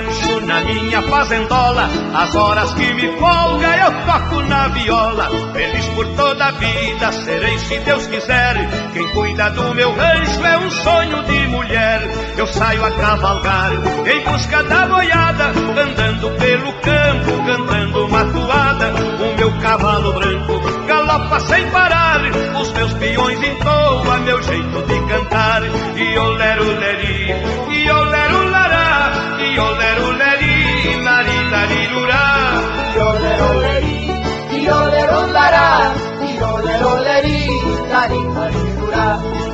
rancho, na minha fazendola, as horas que me folga eu toco na viola. Feliz por toda a vida serei, se Deus quiser. Quem cuida do meu rancho é um sonho de mulher. Eu saio a cavalgar em busca da boiada, andando pelo campo, cantando uma toada. O meu cavalo branco galopa sem parar, os meus peões entoam meu jeito de cantar. E olero leri, e olero lará, e olero leri, lari larirurá. E olero leri, e olero lará, e olero leri, lari larirurá.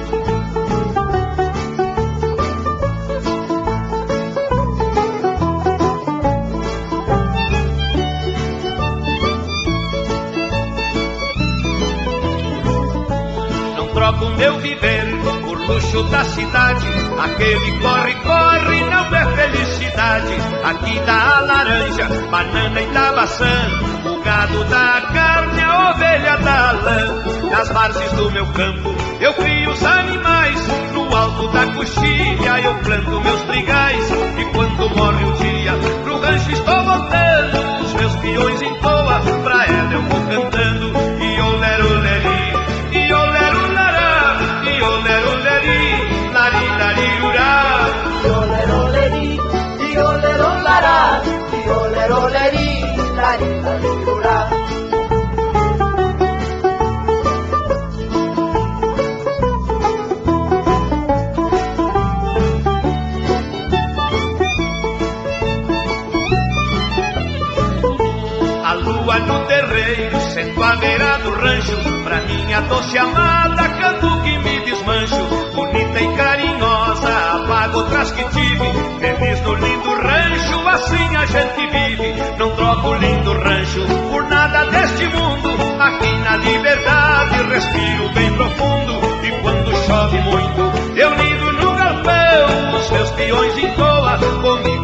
Troco meu viver por luxo da cidade, aquele corre-corre não é felicidade. Aqui dá a laranja, banana e dá maçã, o gado dá a carne, a ovelha dá a lã. Nas várzeas do meu campo eu crio os animais, no alto da coxilha eu planto meus trigais. E quando morre o dia, pro rancho estou voltando, os meus peões entoam, pra ela eu vou cantando. E olero leri, e olero lará, e olero leri, lari larirurá. E olero leri, e olero lará, e olero leri, lari larirurá. A lua no terreiro, sento à beira do rancho, pra minha doce amada canto que me desmancho. Bonita e carinhosa, apago outras que tive, feliz no lindo rancho, assim a gente vive. Não troco o lindo rancho por nada deste mundo, aqui na liberdade respiro bem profundo. E quando chove muito, eu lido no galpão, os meus peões entoam comigo